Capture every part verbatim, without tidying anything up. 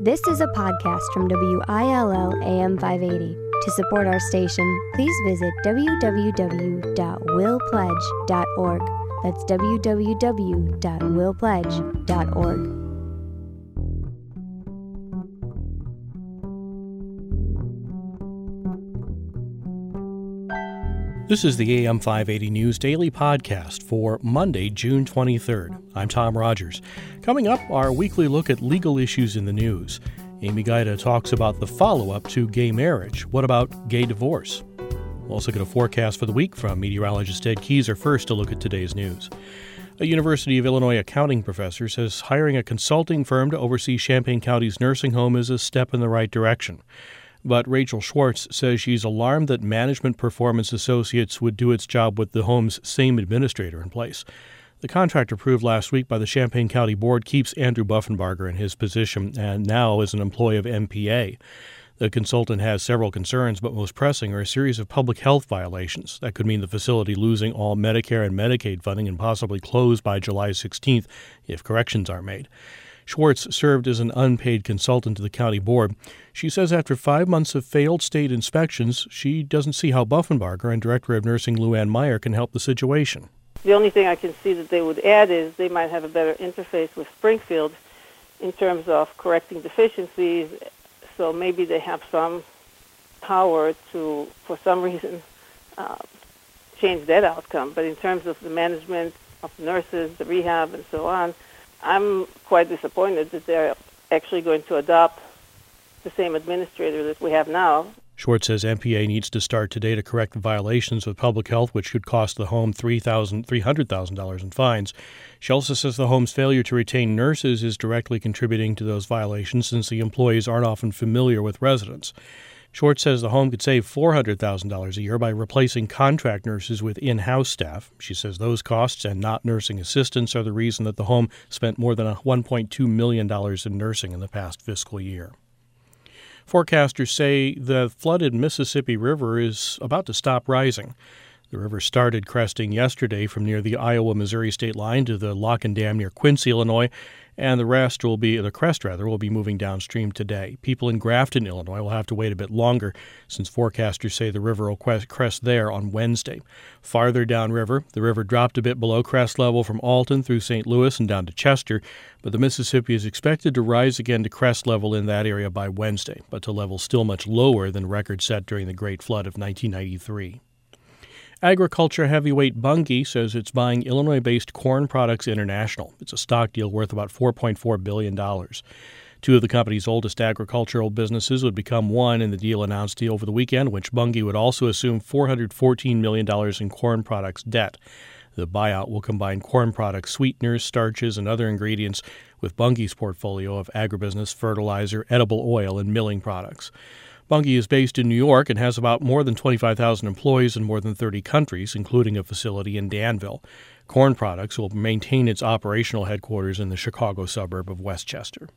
This is a podcast from W I L L A M five eighty. To support our station, please visit w w w dot will pledge dot org. That's w w w dot will pledge dot org. This is the A M five eighty News Daily Podcast for Monday, June twenty-third. I'm Tom Rogers. Coming up, our weekly look at legal issues in the news. Amy Gaida talks about the follow-up to gay marriage. What about gay divorce? We'll also get a forecast for the week from meteorologist Ed Keyser. First, a look at today's news. A University of Illinois accounting professor says hiring a consulting firm to oversee Champaign County's nursing home is a step in the right direction. But Rachel Schwartz says she's alarmed that Management Performance Associates would do its job with the home's same administrator in place. The contract approved last week by the Champaign County Board keeps Andrew Buffenbarger in his position and now is an employee of M P A. The consultant has several concerns, but most pressing are a series of public health violations. That could mean the facility losing all Medicare and Medicaid funding and possibly close by July sixteenth if corrections aren't made. Schwartz served as an unpaid consultant to the county board. She says after five months of failed state inspections, she doesn't see how Buffenbarger and Director of Nursing Luann Meyer can help the situation. The only thing I can see that they would add is they might have a better interface with Springfield in terms of correcting deficiencies, so maybe they have some power to, for some reason, uh, change that outcome. But in terms of the management of nurses, the rehab, and so on, I'm quite disappointed that they're actually going to adopt the same administrator that we have now. Schwartz says M P A needs to start today to correct the violations with public health, which could cost the home three hundred thousand dollars in fines. She also says the home's failure to retain nurses is directly contributing to those violations since the employees aren't often familiar with residents. Schwartz says the home could save four hundred thousand dollars a year by replacing contract nurses with in-house staff. She says those costs and not nursing assistants are the reason that the home spent more than one point two million dollars in nursing in the past fiscal year. Forecasters say the flooded Mississippi River is about to stop rising. The river started cresting yesterday from near the Iowa-Missouri state line to the Lock and Dam near Quincy, Illinois, and the rest will be, the crest rather, will be moving downstream today. People in Grafton, Illinois will have to wait a bit longer since forecasters say the river will crest there on Wednesday. Farther downriver, the river dropped a bit below crest level from Alton through Saint Louis and down to Chester, but the Mississippi is expected to rise again to crest level in that area by Wednesday, but to levels still much lower than records set during the Great Flood of nineteen ninety-three. Agriculture heavyweight Bunge says it's buying Illinois-based Corn Products International. It's a stock deal worth about four point four billion dollars. Two of the company's oldest agricultural businesses would become one in the deal announced over the weekend, which Bunge would also assume four hundred fourteen million dollars in corn products debt. The buyout will combine corn products, sweeteners, starches, and other ingredients with Bunge's portfolio of agribusiness, fertilizer, edible oil, and milling products. Bunge is based in New York and has about more than twenty-five thousand employees in more than thirty countries, including a facility in Danville. Corn Products will maintain its operational headquarters in the Chicago suburb of Westchester.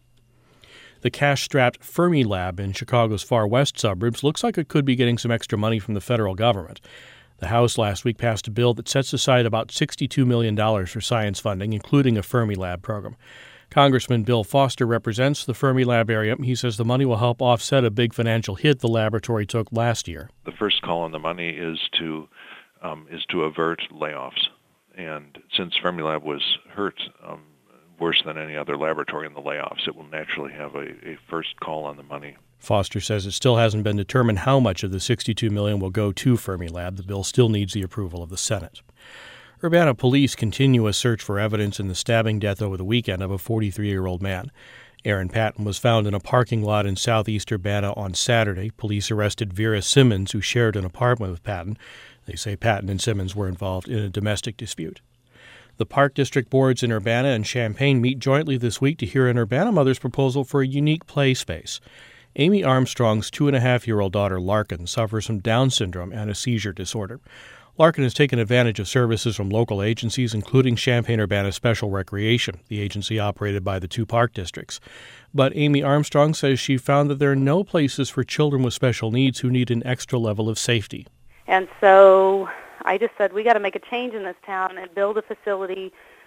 The cash-strapped Fermilab in Chicago's far west suburbs looks like it could be getting some extra money from the federal government. The House last week passed a bill that sets aside about sixty-two million dollars for science funding, including a Fermilab program. Congressman Bill Foster represents the Fermilab area. He says the money will help offset a big financial hit the laboratory took last year. The first call on the money is to um, is to avert layoffs. And since Fermilab was hurt um, worse than any other laboratory in the layoffs, it will naturally have a, a first call on the money. Foster says it still hasn't been determined how much of the sixty-two million dollars will go to Fermilab. The bill still needs the approval of the Senate. Urbana police continue a search for evidence in the stabbing death over the weekend of a forty-three-year-old man. Aaron Patton was found in a parking lot in southeast Urbana on Saturday. Police arrested Vera Simmons, who shared an apartment with Patton. They say Patton and Simmons were involved in a domestic dispute. The Park District Boards in Urbana and Champaign meet jointly this week to hear an Urbana mother's proposal for a unique play space. Amy Armstrong's two-and-a-half-year-old daughter, Larkin, suffers from Down syndrome and a seizure disorder. Larkin has taken advantage of services from local agencies, including Champaign-Urbana Special Recreation, the agency operated by the two park districts. But Amy Armstrong says she found that there are no places for children with special needs who need an extra level of safety. And so I just said, we got to make a change in this town and build a facility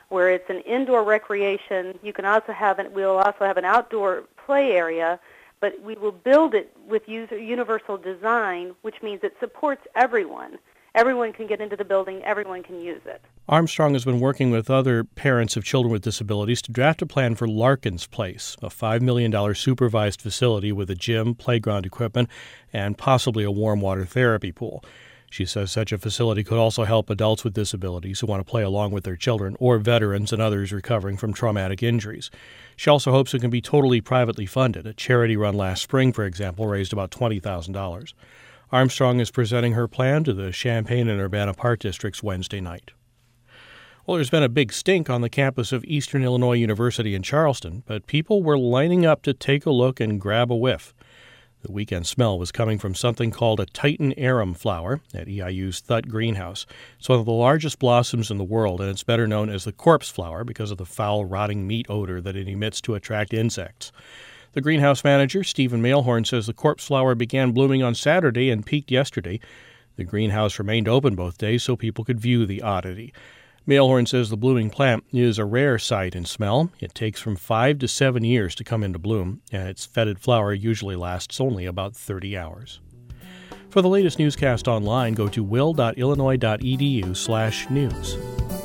where it's an indoor recreation. You can also have an, we'll also have an outdoor play area, but we will build it with user universal design, which means it supports everyone. Everyone can get into the building. Everyone can use it. Armstrong has been working with other parents of children with disabilities to draft a plan for Larkins Place, a five million dollars supervised facility with a gym, playground equipment, and possibly a warm water therapy pool. She says such a facility could also help adults with disabilities who want to play along with their children, or veterans and others recovering from traumatic injuries. She also hopes it can be totally privately funded. A charity run last spring, for example, raised about twenty thousand dollars. Armstrong is presenting her plan to the Champaign and Urbana Park Districts Wednesday night. Well, there's been a big stink on the campus of Eastern Illinois University in Charleston, but people were lining up to take a look and grab a whiff. The weekend smell was coming from something called a Titan arum flower at E I U's Thutt Greenhouse. It's one of the largest blossoms in the world, and it's better known as the corpse flower because of the foul, rotting meat odor that it emits to attract insects. The greenhouse manager, Stephen Mailhorn, says the corpse flower began blooming on Saturday and peaked yesterday. The greenhouse remained open both days so people could view the oddity. Mailhorn says the blooming plant is a rare sight and smell. It takes from five to seven years to come into bloom, and its fetid flower usually lasts only about thirty hours. For the latest newscast online, go to will.illinois.edu slash news.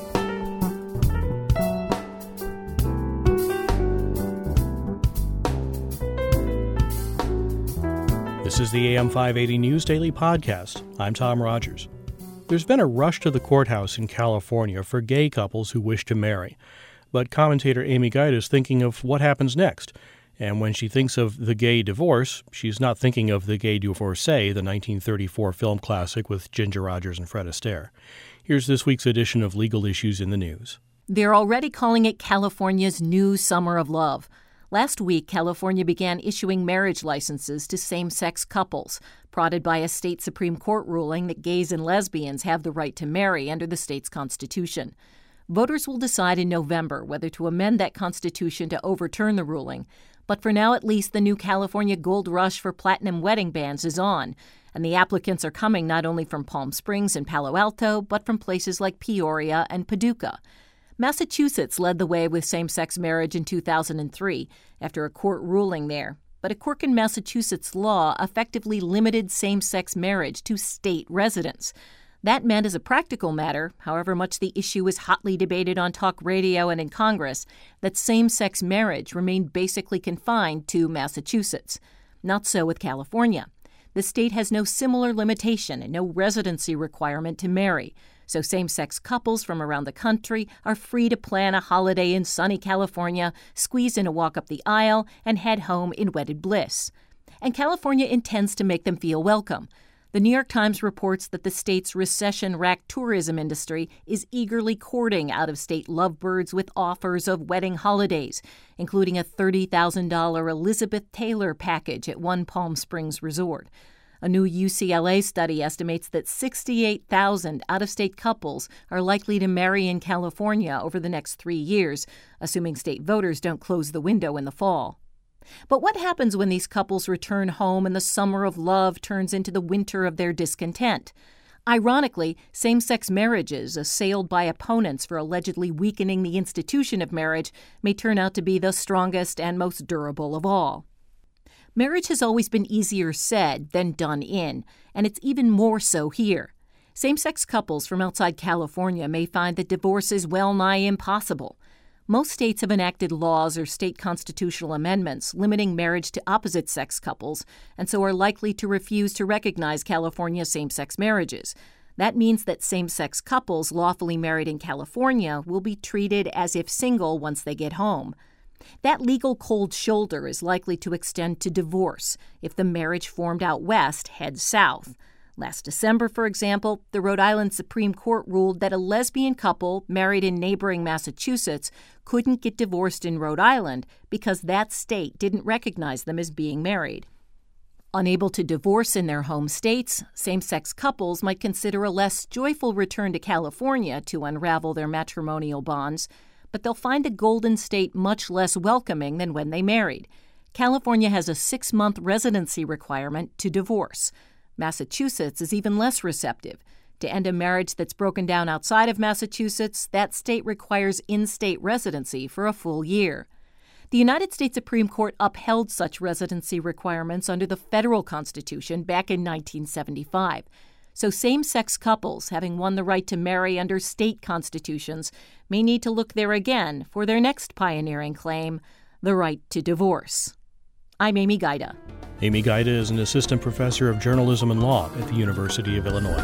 This is the A M five eighty News Daily Podcast. I'm Tom Rogers. There's been a rush to the courthouse in California for gay couples who wish to marry. But commentator Amy Guide is thinking of what happens next. And when she thinks of the gay divorce, she's not thinking of The Gay Divorcee, the nineteen thirty-four film classic with Ginger Rogers and Fred Astaire. Here's this week's edition of Legal Issues in the News. They're already calling it California's new summer of love. Last week, California began issuing marriage licenses to same-sex couples, prodded by a state Supreme Court ruling that gays and lesbians have the right to marry under the state's constitution. Voters will decide in November whether to amend that constitution to overturn the ruling. But for now, at least, the new California gold rush for platinum wedding bands is on, and the applicants are coming not only from Palm Springs and Palo Alto, but from places like Peoria and Paducah. Massachusetts led the way with same-sex marriage in two thousand three after a court ruling there. But a quirk in Massachusetts law effectively limited same-sex marriage to state residents. That meant, as a practical matter, however much the issue was hotly debated on talk radio and in Congress, that same-sex marriage remained basically confined to Massachusetts. Not so with California. The state has no similar limitation and no residency requirement to marry. So same-sex couples from around the country are free to plan a holiday in sunny California, squeeze in a walk up the aisle, and head home in wedded bliss. And California intends to make them feel welcome. The New York Times reports that the state's recession-racked tourism industry is eagerly courting out-of-state lovebirds with offers of wedding holidays, including a thirty thousand dollars Elizabeth Taylor package at one Palm Springs resort. A new U C L A study estimates that sixty-eight thousand out-of-state couples are likely to marry in California over the next three years, assuming state voters don't close the window in the fall. But what happens when these couples return home and the summer of love turns into the winter of their discontent? Ironically, same-sex marriages, assailed by opponents for allegedly weakening the institution of marriage, may turn out to be the strongest and most durable of all. Marriage has always been easier said than done in, and it's even more so here. Same-sex couples from outside California may find that divorce is well-nigh impossible. Most states have enacted laws or state constitutional amendments limiting marriage to opposite-sex couples, and so are likely to refuse to recognize California's same-sex marriages. That means that same-sex couples lawfully married in California will be treated as if single once they get home. That legal cold shoulder is likely to extend to divorce if the marriage formed out west heads south. Last December, for example, the Rhode Island Supreme Court ruled that a lesbian couple married in neighboring Massachusetts couldn't get divorced in Rhode Island because that state didn't recognize them as being married. Unable to divorce in their home states, same-sex couples might consider a less joyful return to California to unravel their matrimonial bonds, but they'll find the Golden State much less welcoming than when they married. California has a six-month residency requirement to divorce. Massachusetts is even less receptive. To end a marriage that's broken down outside of Massachusetts, that state requires in-state residency for a full year. The United States Supreme Court upheld such residency requirements under the federal Constitution back in nineteen seventy-five. So same-sex couples having won the right to marry under state constitutions may need to look there again for their next pioneering claim, the right to divorce. I'm Amy Gaida. Amy Gaida is an assistant professor of journalism and law at the University of Illinois.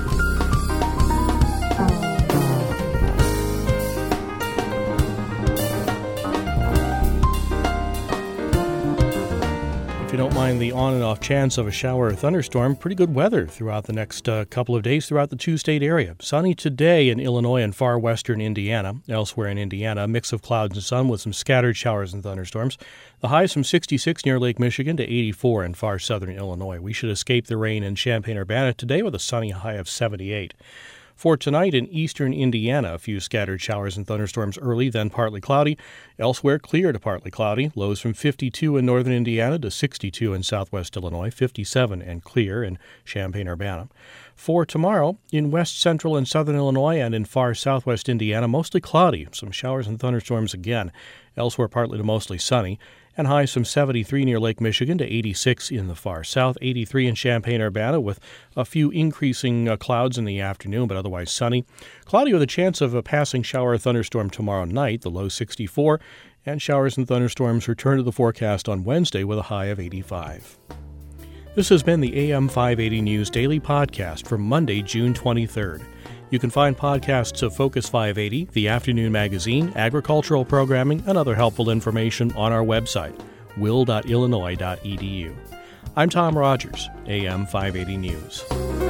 If you don't mind the on and off chance of a shower or thunderstorm, pretty good weather throughout the next uh, couple of days throughout the two-state area. Sunny today in Illinois and far western Indiana. Elsewhere in Indiana, a mix of clouds and sun with some scattered showers and thunderstorms. The highs from sixty-six near Lake Michigan to eighty-four in far southern Illinois. We should escape the rain in Champaign-Urbana today with a sunny high of seventy-eight. For tonight in eastern Indiana, a few scattered showers and thunderstorms early, then partly cloudy. Elsewhere, clear to partly cloudy. Lows from fifty-two in northern Indiana to sixty-two in southwest Illinois, fifty-seven and clear in Champaign-Urbana. For tomorrow, in west central and southern Illinois and in far southwest Indiana, mostly cloudy. Some showers and thunderstorms again. Elsewhere, partly to mostly sunny. And highs from seventy-three near Lake Michigan to eighty-six in the far south, eighty-three in Champaign-Urbana with a few increasing uh, clouds in the afternoon, but otherwise sunny. Cloudy with a chance of a passing shower or thunderstorm tomorrow night, the low sixty-four, and showers and thunderstorms return to the forecast on Wednesday with a high of eighty-five. This has been the A M five eighty News Daily Podcast for Monday, June twenty-third. You can find podcasts of Focus five eighty, the afternoon magazine, agricultural programming, and other helpful information on our website, will dot illinois dot e d u. I'm Tom Rogers, A M five eighty News.